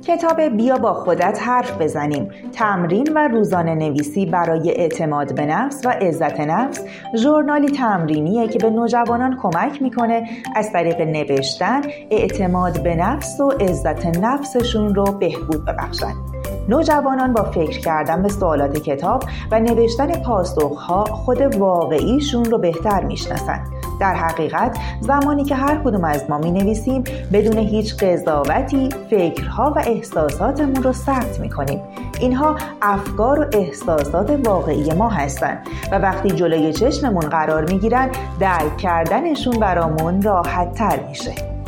کتاب بیا با خودت حرف بزنیم، تمرین و روزانه نویسی برای اعتماد به نفس و عزت نفس، ژورنالی تمرینیه که به نوجوانان کمک میکنه از طریق نوشتن اعتماد به نفس و عزت نفسشون رو بهبود ببخشن. نوجوانان با فکر کردن به سوالات کتاب و نوشتن پاسخها خود واقعیشون رو بهتر میشناسن. در حقیقت زمانی که هر کدوم از ما می نویسیم بدون هیچ قضاوتی فکرها و احساساتمون رو ثبت می کنیم. اینها افکار و احساسات واقعی ما هستن و وقتی جلوی چشممون قرار می گیرن درک کردنشون برامون راحت تر میشه.